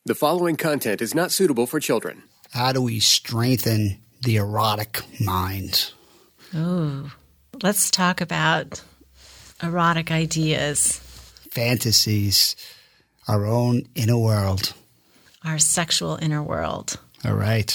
The following content is not suitable for children. How do we strengthen the erotic mind? Ooh, let's talk about erotic ideas. Fantasies, our own inner world. Our sexual inner world. All right.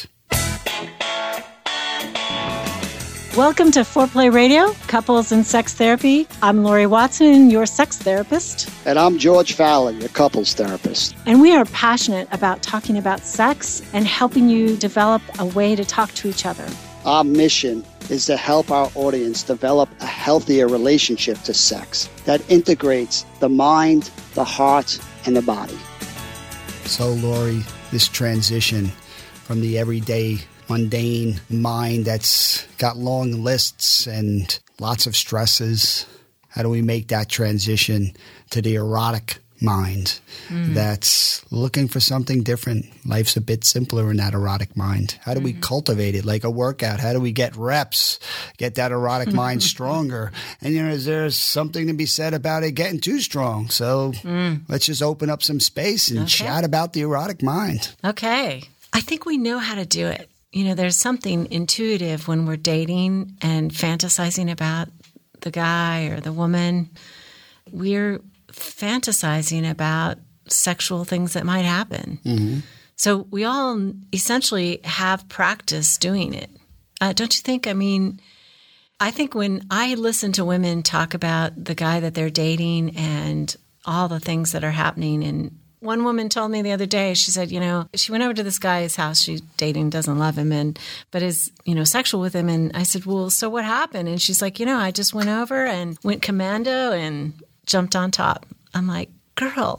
Welcome to Foreplay Radio, Couples and Sex Therapy. I'm Lori Watson, your sex therapist. And I'm George Fallon, your couples therapist. And we are passionate about talking about sex and helping you develop a way to talk to each other. Our mission is to help our audience develop a healthier relationship to sex that integrates the mind, the heart, and the body. So, Lori, this transition from the everyday mundane mind that's got long lists and lots of stresses, how do we make that transition to the erotic mind that's looking for something different? Life's a bit simpler in that erotic mind. How do we cultivate it like a workout? How do we get reps, get that erotic mind stronger? And, is there something to be said about it getting too strong? So let's just open up some space and chat about the erotic mind. Okay. I think we know how to do it. There's something intuitive when we're dating and fantasizing about the guy or the woman. We're fantasizing about sexual things that might happen. Mm-hmm. So we all essentially have practice doing it. Don't you think? I think when I listen to women talk about the guy that they're dating and all the things that are happening, and one woman told me the other day, she said, she went over to this guy's house she's dating, doesn't love him, but is, sexual with him. And I said, well, so what happened? And she's like, I just went over and went commando and jumped on top. I'm like, girl,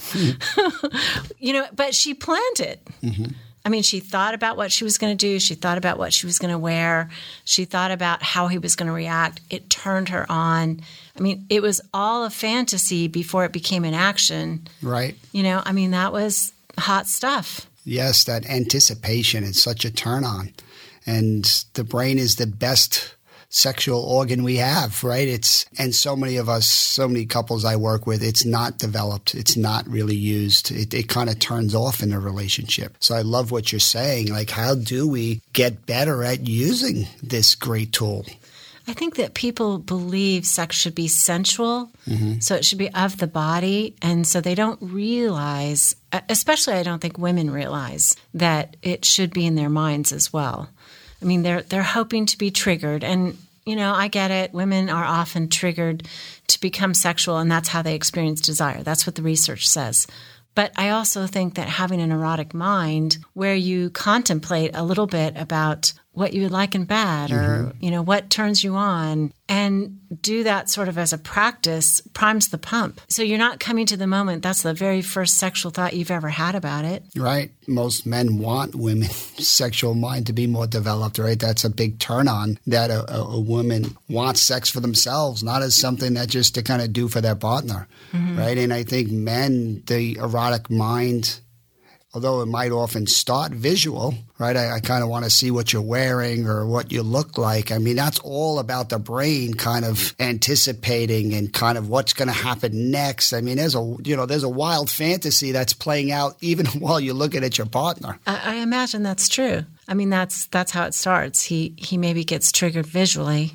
but she planned it. Mm-hmm. She thought about what she was going to do. She thought about what she was going to wear. She thought about how he was going to react. It turned her on. It was all a fantasy before it became an action. Right. That was hot stuff. Yes, that anticipation is such a turn on. And the brain is the best sexual organ we have, right? And so many of us, so many couples I work with, it's not developed. It's not really used. It kind of turns off in a relationship. So I love what you're saying. Like, how do we get better at using this great tool? I think that people believe sex should be sensual, so it should be of the body, and so they don't realize, especially I don't think women realize, that it should be in their minds as well. They're hoping to be triggered, and I get it. Women are often triggered to become sexual, and that's how they experience desire. That's what the research says. But I also think that having an erotic mind where you contemplate a little bit about what you would like in bed or, what turns you on, and do that sort of as a practice primes the pump. So you're not coming to the moment. That's the very first sexual thought you've ever had about it. Right. Most men want women's sexual mind to be more developed, right? That's a big turn on, that a woman wants sex for themselves, not as something that just to kind of do for their partner, right? And I think men, the erotic mind, although it might often start visual, right? I kind of want to see what you're wearing or what you look like. That's all about the brain kind of anticipating and kind of what's going to happen next. There's a wild fantasy that's playing out even while you're looking at your partner. I imagine that's true. That's how it starts. He maybe gets triggered visually,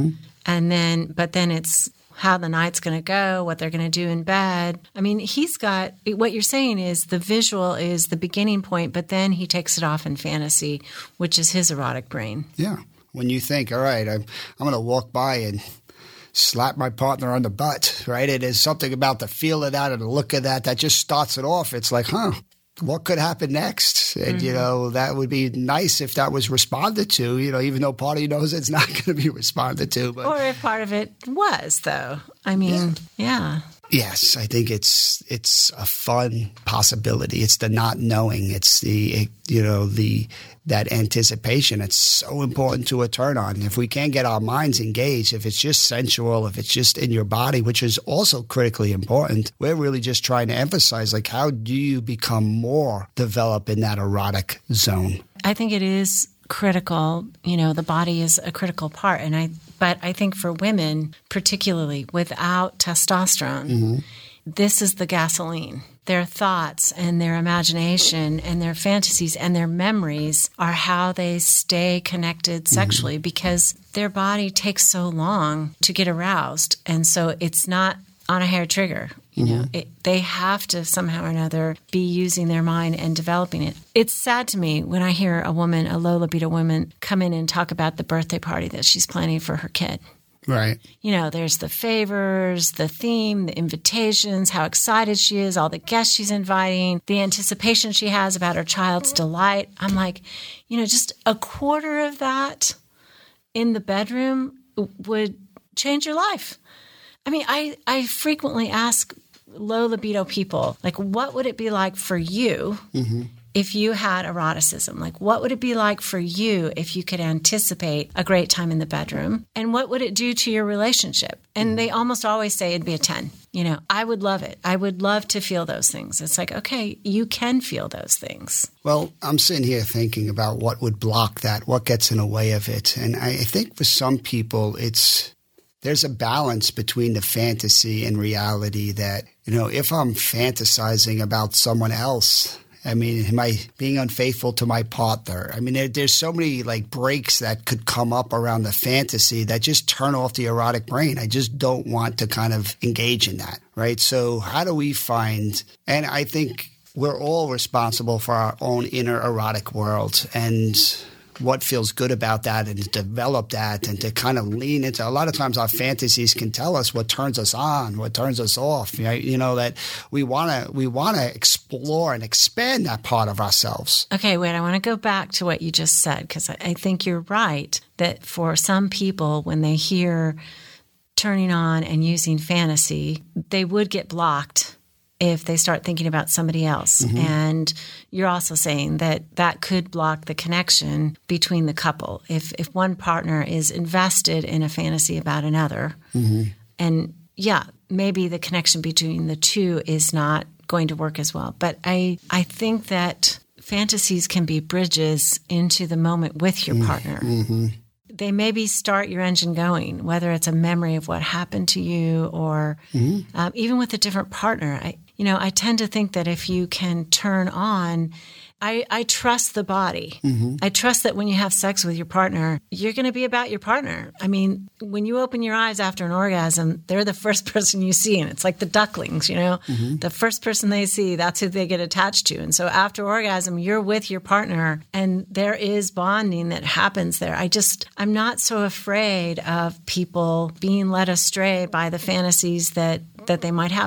and then it's how the night's going to go, what they're going to do in bed. He's got – what you're saying is the visual is the beginning point, but then he takes it off in fantasy, which is his erotic brain. Yeah. When you think, all right, I'm going to walk by and slap my partner on the butt, right? It is something about the feel of that or the look of that just starts it off. It's like, what could happen next? And, that would be nice if that was responded to, even though part of you knows it's not going to be responded to. But, or if part of it was, though. Yeah. Yes, I think it's a fun possibility. It's the not knowing. It's that anticipation. It's so important to a turn on. If we can't get our minds engaged, if it's just sensual, if it's just in your body, which is also critically important, we're really just trying to emphasize, like, how do you become more developed in that erotic zone? I think it is critical. The body is a critical part, but I think for women, particularly without testosterone, this is the gasoline. their thoughts and their imagination and their fantasies and their memories are how they stay connected sexually, because their body takes so long to get aroused. And so it's not on a hair trigger. You know, they have to somehow or another be using their mind and developing it. It's sad to me when I hear a woman, a low libido woman, come in and talk about the birthday party that she's planning for her kid. Right. You know, there's the favors, the theme, the invitations, how excited she is, all the guests she's inviting, the anticipation she has about her child's delight. I'm like, you know, just a quarter of that in the bedroom would change your life. I mean, I frequently ask low libido people, like, what would it be like for you if you had eroticism? Like, what would it be like for you if you could anticipate a great time in the bedroom? And what would it do to your relationship? And they almost always say it'd be a 10. You know, I would love it. I would love to feel those things. It's like, okay, you can feel those things. Well, I'm sitting here thinking about what would block that, what gets in the way of it. And I think for some people, there's a balance between the fantasy and reality that, you know, if I'm fantasizing about someone else, I mean, am I being unfaithful to my partner? I mean, there's so many like breaks that could come up around the fantasy that just turn off the erotic brain. I just don't want to kind of engage in that, right? So how do we find, and I think we're all responsible for our own inner erotic world, and what feels good about that, and to develop that and to kind of lean into. A lot of times our fantasies can tell us what turns us on, what turns us off. You know, that we want to explore and expand that part of ourselves. Okay, wait, I want to go back to what you just said, because I think you're right that for some people, when they hear turning on and using fantasy, they would get blocked if they start thinking about somebody else. And you're also saying that that could block the connection between the couple. If one partner is invested in a fantasy about another, and yeah, maybe the connection between the two is not going to work as well. But I think that fantasies can be bridges into the moment with your partner. They maybe start your engine going, whether it's a memory of what happened to you or even with a different partner. I tend to think that if you can turn on, I trust the body. I trust that when you have sex with your partner, you're going to be about your partner. I mean, when you open your eyes after an orgasm, they're the first person you see. And it's like the ducklings, you know, the first person they see, that's who they get attached to. And so after orgasm, you're with your partner and there is bonding that happens there. I'm not so afraid of people being led astray by the fantasies that they might have.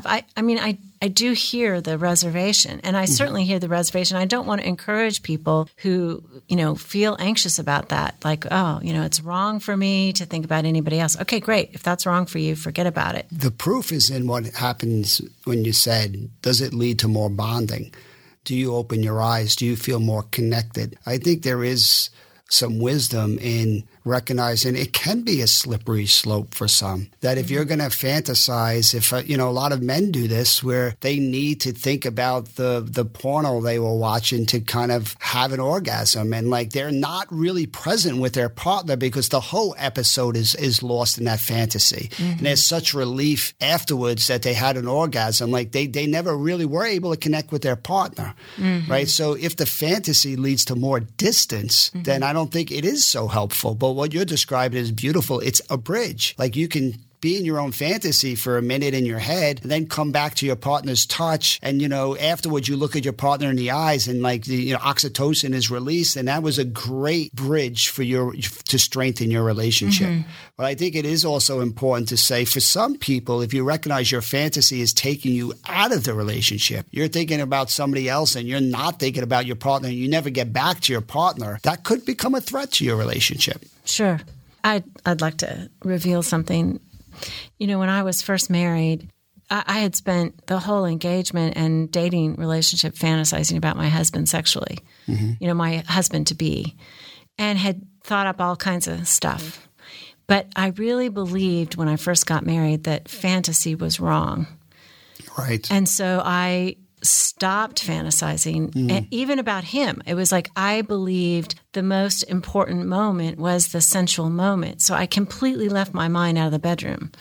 I do hear the reservation, and I certainly hear the reservation. I don't want to encourage people who, feel anxious about that. Like, oh, it's wrong for me to think about anybody else. Okay, great. If that's wrong for you, forget about it. The proof is in what happens when you said, does it lead to more bonding? Do you open your eyes? Do you feel more connected? I think there is some wisdom in recognizing it can be a slippery slope for some. That if you're going to fantasize, a lot of men do this where they need to think about the porno they were watching to kind of have an orgasm, and like they're not really present with their partner because the whole episode is lost in that fantasy. And there's such relief afterwards that they had an orgasm, like they never really were able to connect with their partner, right? So if the fantasy leads to more distance, then I don't think it is so helpful. But what you're describing is beautiful. It's a bridge. Like you can be in your own fantasy for a minute in your head and then come back to your partner's touch. And, afterwards you look at your partner in the eyes and like the oxytocin is released. And that was a great bridge to strengthen your relationship. But I think it is also important to say for some people, if you recognize your fantasy is taking you out of the relationship, you're thinking about somebody else and you're not thinking about your partner and you never get back to your partner, that could become a threat to your relationship. Sure. I'd like to reveal something. When I was first married, I had spent the whole engagement and dating relationship fantasizing about my husband sexually, my husband-to-be, and had thought up all kinds of stuff. But I really believed when I first got married that fantasy was wrong. Right. And so I stopped fantasizing, even about him. It was like I believed the most important moment was the sensual moment. So I completely left my mind out of the bedroom.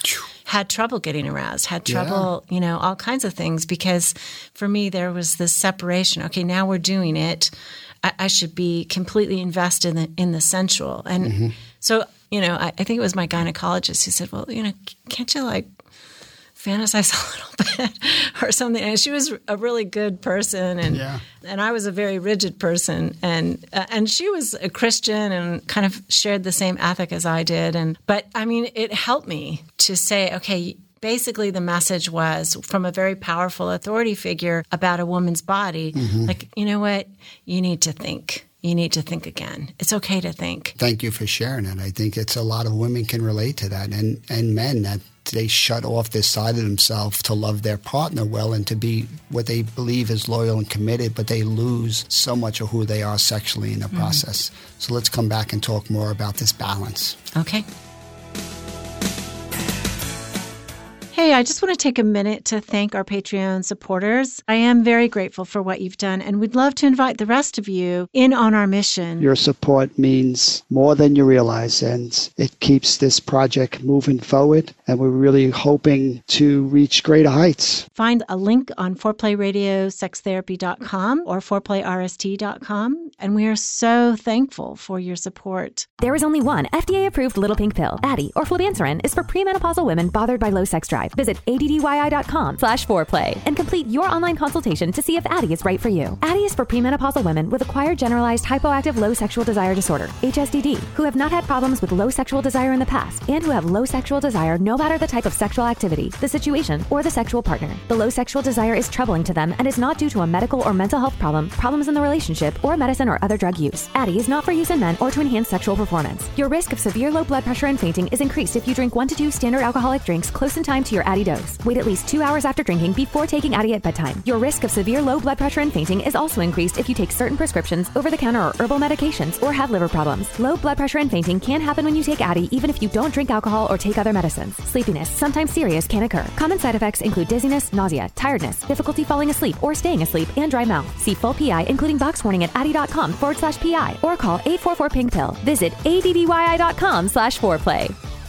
had trouble getting aroused, had trouble, all kinds of things, because for me, there was this separation. Okay, now we're doing it. I should be completely invested in the sensual. And so, I think it was my gynecologist who said, well, can't you fantasize a little bit or something? And she was a really good person, and I was a very rigid person, and she was a Christian and kind of shared the same ethic as I did. But it helped me to say, okay, basically the message was from a very powerful authority figure about a woman's body, you know what, you need to think. You need to think again. It's okay to think. Thank you for sharing it. I think it's a lot of women can relate to that, and men, that they shut off this side of themselves to love their partner well and to be what they believe is loyal and committed, but they lose so much of who they are sexually in the process. So let's come back and talk more about this balance. Okay. Hey, I just want to take a minute to thank our Patreon supporters. I am very grateful for what you've done, and we'd love to invite the rest of you in on our mission. Your support means more than you realize, and it keeps this project moving forward, and we're really hoping to reach greater heights. Find a link on foreplayradiosextherapy.com or foreplayrst.com, and we are so thankful for your support. There is only one FDA-approved little pink pill. Addyi, or flubanserin, is for premenopausal women bothered by low sex drive. Visit addyi.com/foreplay and complete your online consultation to see if Addyi is right for you. Addyi is for premenopausal women with acquired generalized hypoactive low sexual desire disorder, HSDD, who have not had problems with low sexual desire in the past and who have low sexual desire no matter the type of sexual activity, the situation, or the sexual partner. The low sexual desire is troubling to them and is not due to a medical or mental health problem, problems in the relationship, or medicine or other drug use. Addyi is not for use in men or to enhance sexual performance. Your risk of severe low blood pressure and fainting is increased if you drink 1 to 2 standard alcoholic drinks close in time to your Addyi dose. Wait at least 2 hours after drinking before taking Addyi at bedtime. Your risk of severe low blood pressure and fainting is also increased if you take certain prescriptions, over-the-counter or herbal medications, or have liver problems. Low blood pressure and fainting can happen when you take Addyi even if you don't drink alcohol or take other medicines. Sleepiness, sometimes serious, can occur. Common side effects include dizziness, nausea, tiredness, difficulty falling asleep or staying asleep, and dry mouth. See full PI, including box warning at addyi.com/PI or call 844-PINK-PILL. Visit addyi.com/foreplay.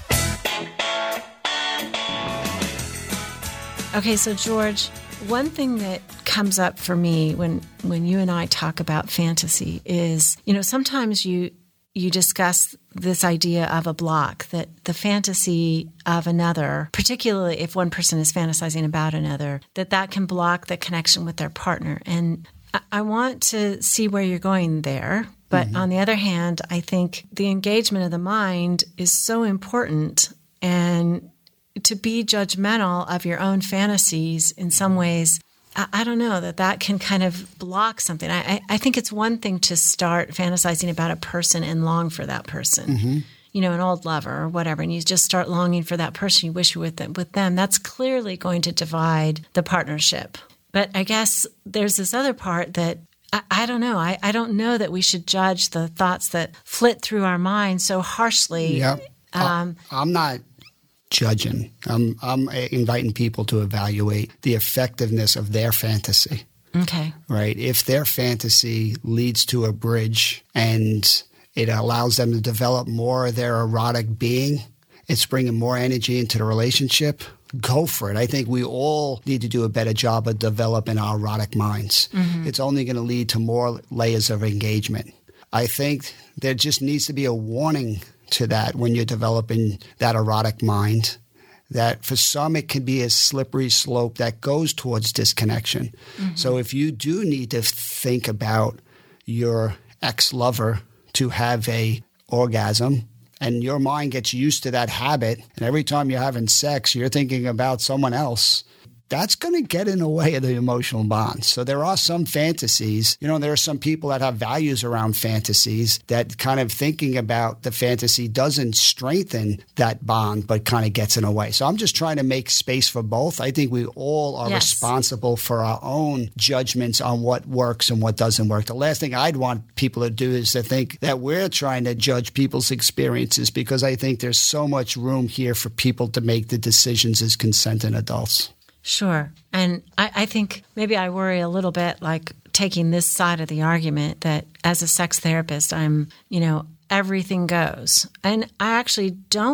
Okay, so George, one thing that comes up for me when you and I talk about fantasy is, sometimes you discuss this idea of a block, that the fantasy of another, particularly if one person is fantasizing about another, that can block the connection with their partner. And I want to see where you're going there. But on the other hand, I think the engagement of the mind is so important, and to be judgmental of your own fantasies in some ways, I don't know, that can kind of block something. I think it's one thing to start fantasizing about a person and long for that person, an old lover or whatever, and you just start longing for that person, you wish you were with them. That's clearly going to divide the partnership. But I guess there's this other part that I don't know. I don't know that we should judge the thoughts that flit through our minds so harshly. Yep. I'm not judging. I'm inviting people to evaluate the effectiveness of their fantasy. Okay. Right? If their fantasy leads to a bridge and it allows them to develop more of their erotic being, it's bringing more energy into the relationship, go for it. I think we all need to do a better job of developing our erotic minds. It's only going to lead to more layers of engagement. I think there just needs to be a warning to that when you're developing that erotic mind, that for some it can be a slippery slope that goes towards disconnection. So if you do need to think about your ex-lover to have a orgasm, and your mind gets used to that habit, and every time you're having sex, you're thinking about someone else, that's going to get in the way of the emotional bond. So there are some fantasies. There are some people that have values around fantasies that kind of thinking about the fantasy doesn't strengthen that bond, but kind of gets in the way. So I'm just trying to make space for both. I think we all are responsible for our own judgments on what works and what doesn't work. The last thing I'd want people to do is to think that we're trying to judge people's experiences, because I think there's so much room here for people to make the decisions as consenting adults. Sure. And I think maybe I worry a little bit, like taking this side of the argument, that as a sex therapist, I'm, everything goes. And I actually don't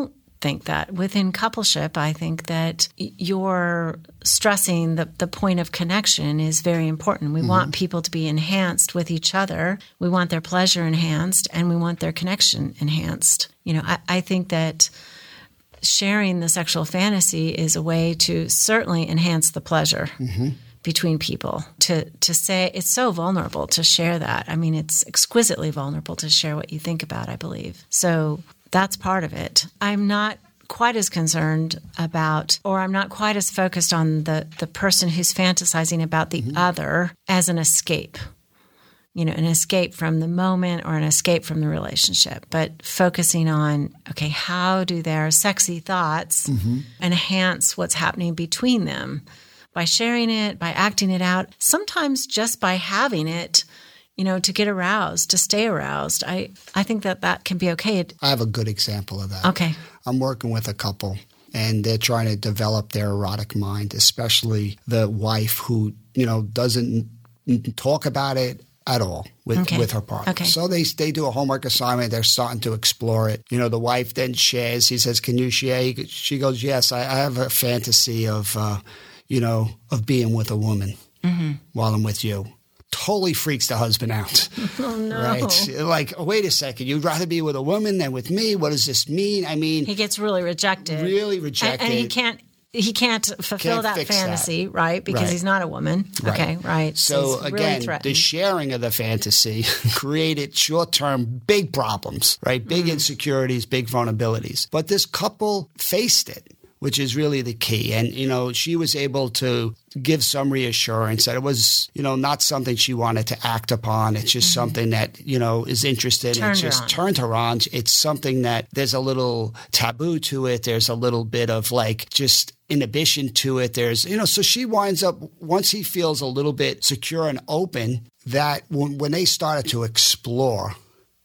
think that. Within coupleship, I think that you're stressing the point of connection is very important. We want people to be enhanced with each other. We want their pleasure enhanced, and we want their connection enhanced. I think that sharing the sexual fantasy is a way to certainly enhance the pleasure between people. To say it's so vulnerable to share that. I mean, it's exquisitely vulnerable to share what you think about, I believe. So that's part of it. I'm not quite as concerned about, or I'm not quite as focused on the person who's fantasizing about the other as an escape. An escape from the moment or an escape from the relationship, but focusing on, okay, how do their sexy thoughts enhance what's happening between them by sharing it, by acting it out, sometimes just by having it, to get aroused, to stay aroused. I think that can be okay. I have a good example of that. Okay. I'm working with a couple, and they're trying to develop their erotic mind, especially the wife who, doesn't talk about it at all with her partner. Okay. So they do a homework assignment. They're starting to explore it. The wife then shares. He says, "Can you share?" She goes, "Yes, I have a fantasy of, of being with a woman while I'm with you." Totally freaks the husband out. Oh, no. Right? Like, wait a second. You'd rather be with a woman than with me? What does this mean? I mean, he gets really rejected. And he can't fulfill that fantasy, right? Because he's not a woman. Right. Okay, right. So again, really the sharing of the fantasy created short-term big problems, right? Big insecurities, big vulnerabilities. But this couple faced it, which is really the key. And, she was able to give some reassurance that it was, not something she wanted to act upon. It's just something that, is interested. It just turned her on. It's something that there's a little taboo to it. There's a little bit of just inhibition to it. There's, so she winds up, once he feels a little bit secure and open, that when they started to explore,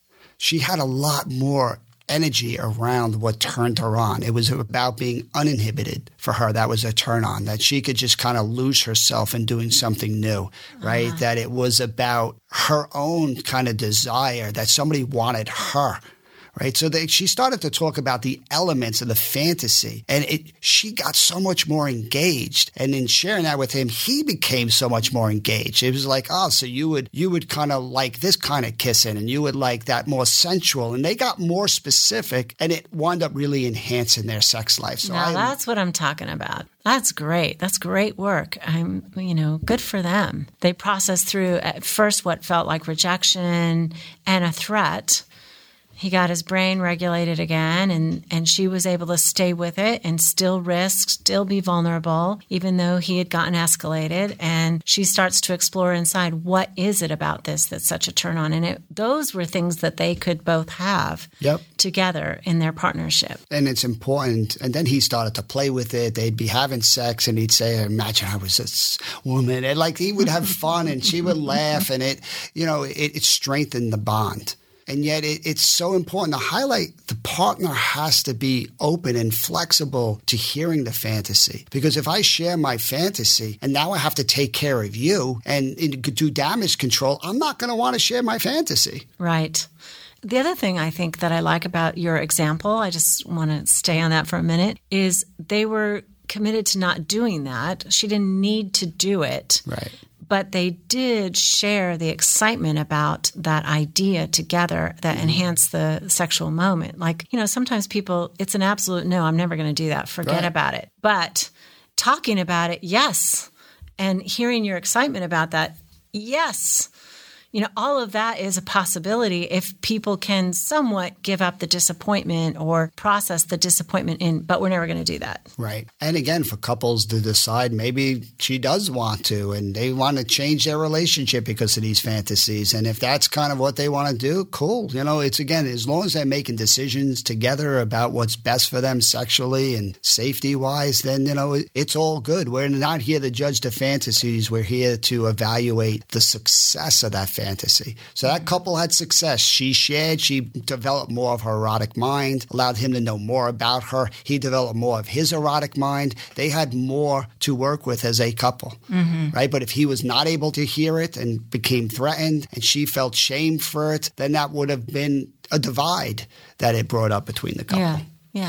she had a lot more energy around what turned her on. It was about being uninhibited for her. That was a turn on, that she could just kind of lose herself in doing something new, right? That it was about her own kind of desire, that somebody wanted her. Right. So she started to talk about the elements of the fantasy, and she got so much more engaged. And in sharing that with him, he became so much more engaged. It was like, oh, so you would kind of like this kind of kissing, and you would like that more sensual. And they got more specific, and it wound up really enhancing their sex life. So that's what I'm talking about. That's great. That's great work. Good for them. They processed through at first what felt like rejection and a threat. He got his brain regulated again, and she was able to stay with it and still risk, still be vulnerable, even though he had gotten escalated. And she starts to explore inside, what is it about this that's such a turn on? And those were things that they could both have together in their partnership. And it's important. And then he started to play with it. They'd be having sex, and he'd say, "Imagine I was this woman." And he would have fun, and she would laugh, and it strengthened the bond. And yet it's so important to highlight the partner has to be open and flexible to hearing the fantasy. Because if I share my fantasy and now I have to take care of you and do damage control, I'm not going to want to share my fantasy. Right. The other thing I think that I like about your example, I just want to stay on that for a minute, is they were committed to not doing that. She didn't need to do it. Right. But they did share the excitement about that idea together that enhanced the sexual moment. Sometimes people, it's an absolute no, I'm never going to do that. Forget about it. But talking about it, yes. And hearing your excitement about that, yes. All of that is a possibility if people can somewhat give up the disappointment or process the disappointment but we're never going to do that. Right. And again, for couples to decide maybe she does want to, and they want to change their relationship because of these fantasies. And if that's kind of what they want to do, cool. It's again, as long as they're making decisions together about what's best for them sexually and safety wise, then, it's all good. We're not here to judge the fantasies. We're here to evaluate the success of that fantasy. So that couple had success. She shared, she developed more of her erotic mind, allowed him to know more about her. He developed more of his erotic mind. They had more to work with as a couple, right? But if he was not able to hear it and became threatened and she felt shame for it, then that would have been a divide that it brought up between the couple. Yeah.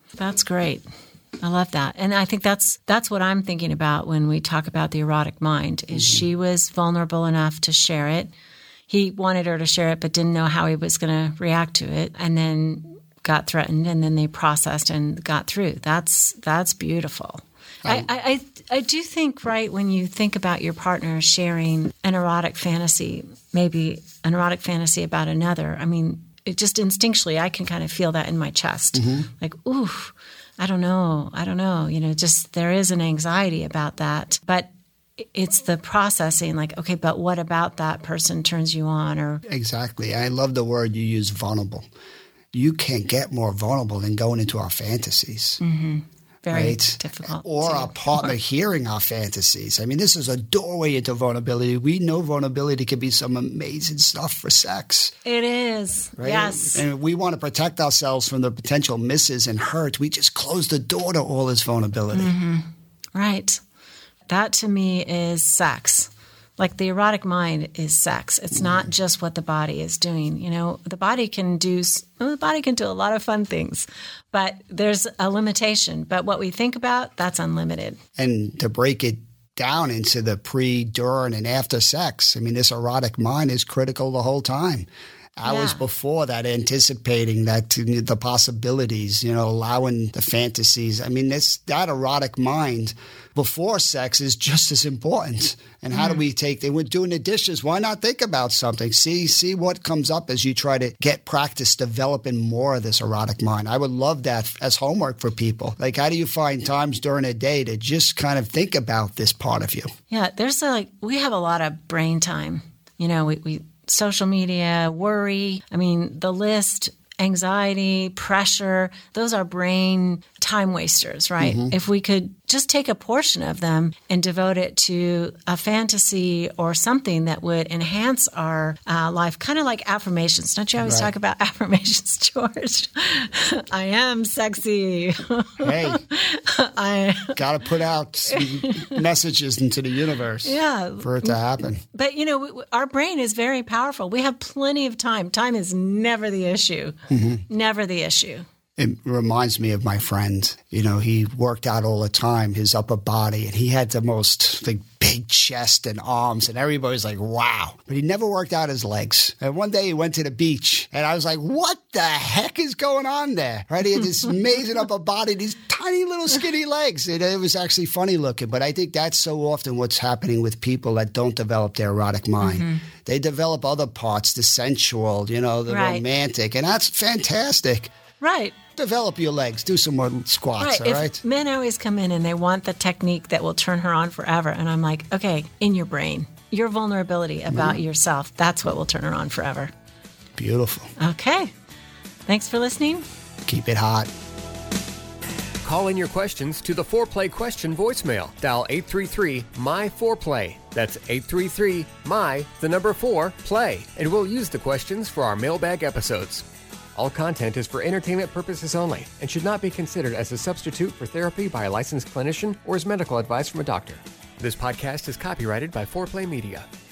That's great. I love that. And I think that's what I'm thinking about when we talk about the erotic mind, is she was vulnerable enough to share it. He wanted her to share it, but didn't know how he was going to react to it, and then got threatened, and then they processed and got through. That's beautiful. I do think, right, when you think about your partner sharing an erotic fantasy, maybe an erotic fantasy about another, I mean, it just instinctually, I can kind of feel that in my chest. Like, ooh, I don't know. Just there is an anxiety about that. But it's the processing, like, okay, but what about that person turns you on? Or Exactly. I love the word you use, vulnerable. You can't get more vulnerable than going into our fantasies. Very difficult. Or our partner hearing our fantasies. I mean, this is a doorway into vulnerability. We know vulnerability can be some amazing stuff for sex. It is. Right? Yes. And we want to protect ourselves from the potential misses and hurt. We just close the door to all this vulnerability. Right. That to me is sex. Like the erotic mind is sex. It's not just what the body is doing. You know, the body can do a lot of fun things, but there's a limitation. But what we think about, that's unlimited. And to break it down into the pre, during, and after sex, I mean, this erotic mind is critical the whole time. Hours before that, anticipating that, the possibilities, allowing the fantasies. I mean, that erotic mind before sex is just as important. And how do we we're doing the dishes, why not think about something? See what comes up as you try to get practice developing more of this erotic mind. I would love that as homework for people. Like, how do you find times during a day to just kind of think about this part of you? Yeah, we have a lot of brain time. We social media, worry, I mean, the list, anxiety, pressure, those are brain time wasters, right? If we could just take a portion of them and devote it to a fantasy or something that would enhance our life, kind of like affirmations. Don't you always talk about affirmations, George? I am sexy. Hey, I got to put out messages into the universe for it to happen. But, our brain is very powerful. We have plenty of time. Time is never the issue. Never the issue. It reminds me of my friend. He worked out all the time, his upper body, and he had the most big chest and arms, and everybody's like, wow. But he never worked out his legs. And one day he went to the beach, and I was like, what the heck is going on there? Right? He had this amazing upper body, these tiny little skinny legs. It was actually funny looking, but I think that's so often what's happening with people that don't develop their erotic mind. They develop other parts, the sensual, the romantic, and that's fantastic. Right. Develop your legs. Do some more squats, all right? Men always come in and they want the technique that will turn her on forever. And I'm like, okay, in your brain, your vulnerability about yourself, that's what will turn her on forever. Beautiful. Okay. Thanks for listening. Keep it hot. Call in your questions to the Foreplay question voicemail. Dial 833-MY-4PLAY. That's 833-MY-4-PLAY. And we'll use the questions for our mailbag episodes. All content is for entertainment purposes only and should not be considered as a substitute for therapy by a licensed clinician or as medical advice from a doctor. This podcast is copyrighted by Foreplay Media.